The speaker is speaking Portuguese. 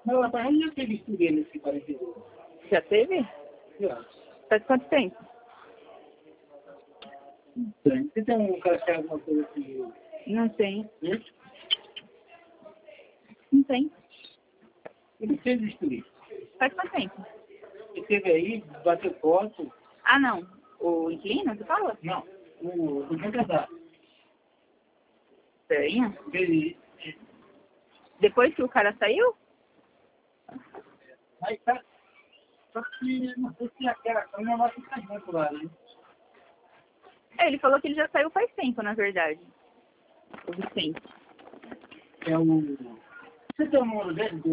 Não, rapaz, eu já teve estudei nesse 42. Já teve? Já. Faz quanto tempo? Você tem um cara que faz alguma coisa assim? Não tem. Hum? Não tem. Ele fez estudei. Faz quanto tempo? Ele teve aí, bateu foto. Ah, não. O inquilino, você falou? Não, o candidato. Estranho. Ele. Depois que o cara saiu? Aí tá. Só que não sei se aquela câmera vai ficar junto lá, né? É, ele falou que ele já saiu faz tempo, na verdade. O Vicente. É o. Você tem o número dele?